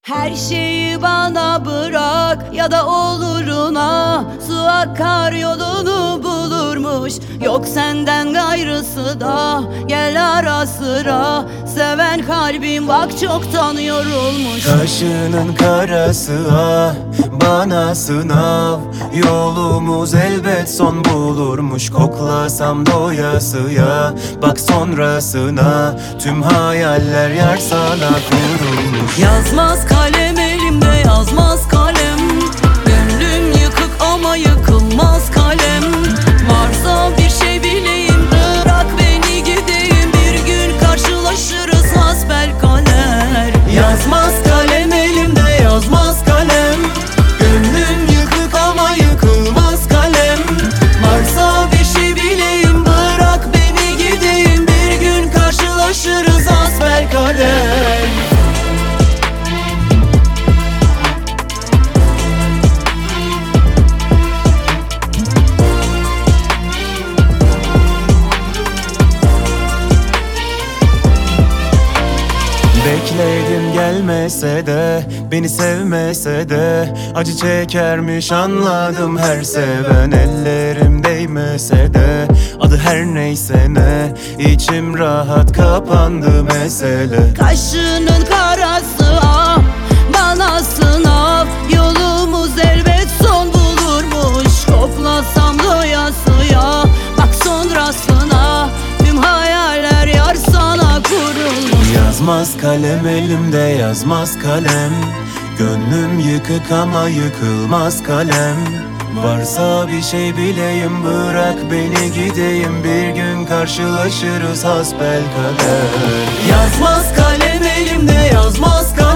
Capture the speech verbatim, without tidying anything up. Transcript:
Her şeyi bana bırak ya da oluruna, su akar yolunu bulurmuş. Yok senden gayrısı da gel ara sıra, seven kalbim bak çoktan yorulmuş. Kaşının karası ah bana sınav, yolumuz elbet son bulurmuş. Koklasam doyasıya, bak sonrasına tüm hayaller yar sana kurulmuş. Yazmaz kalem elimde, yazmaz kalem. Gönlüm yıkık ama yıkılmaz kalem. Varsa bir şey bileyim, bırak beni gideyim. Bir gün karşılaşırız hasbelkader. Yazmaz kalem elimde, yazmaz kalem. Gönlüm yıkık ama yıkılmaz kalem. Varsa bir şey bileyim, bırak beni gideyim. Bir gün karşılaşırız hasbelkader. Bekledim gelmese de, beni sevmese de acı çekermiş anladım her seven. Ellerim değmese de, adı her neyse ne, içim rahat kapandı mesele. Kaşının karası ah bana sınav, yolumuz elbet son bulurmuş. Koklasam doyasıya, bak sonrasına tüm hayaller yar sana kurulmuş. Yazmaz kalem elimde, yazmaz kalem. Gönlüm yıkık ama yıkılmaz kalem. Varsa bir şey bileyim, bırak beni gideyim. Bir gün karşılaşırız hasbelkader. Yazmaz kalem elimde, yazmaz kalem.